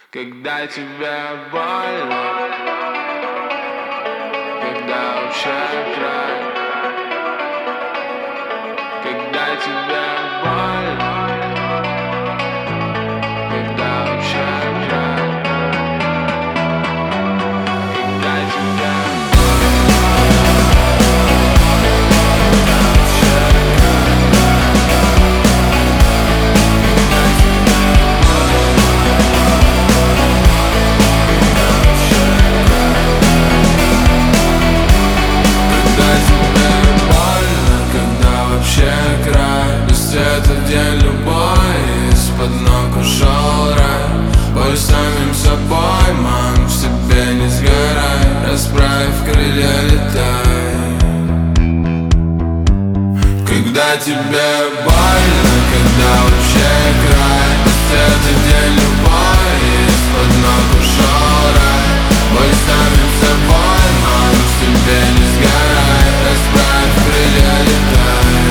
Когда тебе больно, когда вообще край, когда тебе больно, когда вообще край, когда тебе этот день любой, из-под ног ушел рай. Бой самим собой, мам, в себе не сгорай. Расправив крылья, летай. Когда тебе больно, когда вообще край. Этот день любой, из-под ног ушел рай. Бой самим собой, мам, в себе не сгорай. Расправив крылья, летай.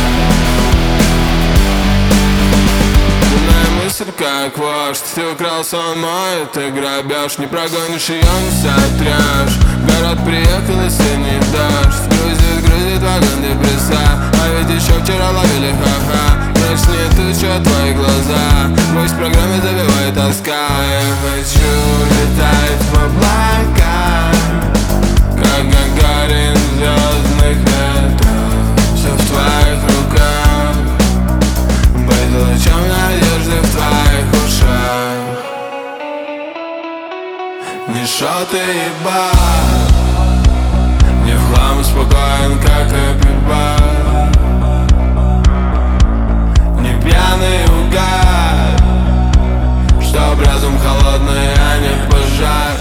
Как вождь, ты украл сон мой, ты грабеж. Не прогонишь ее, не сотрешь. В город приехал осенний дождь. Грузит вагон депресса. А ведь еще вчера ловили ха-ха. Ночь не туча, твои глаза. Пусть в программе забивает тоска. Я хочу летать в облака, как Гагарин в звездных летах. Все в твоих руках. Быть лучом надежды в твоих ушах. Не шот и ебать, не в хлам, спокоен, как хэппи-бар. Не пьяный угар, чтоб разум холодный, а не пожар.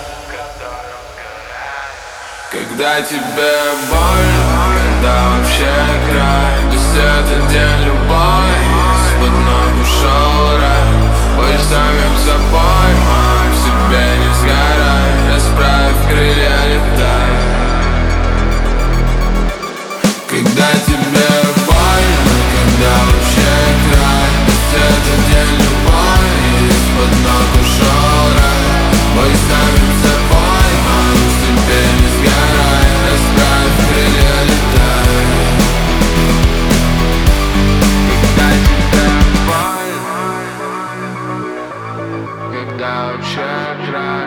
Когда тебе больно, когда вообще край. Пусть этот день любой, из-под ног ушел рай. Будь самим собой, мам, в себе не сгорай. Расправив крылья, летай. Когда тебе больно, когда вообще край. Пусть этот день любой, из-под ног ушел рай. Будь самим собой, мам, в себе не сгорай. Расправив крылья, летай. Когда вообще край,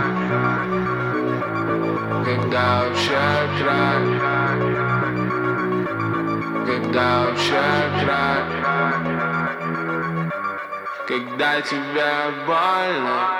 когда вообще край, когда вообще край, когда тебе больно.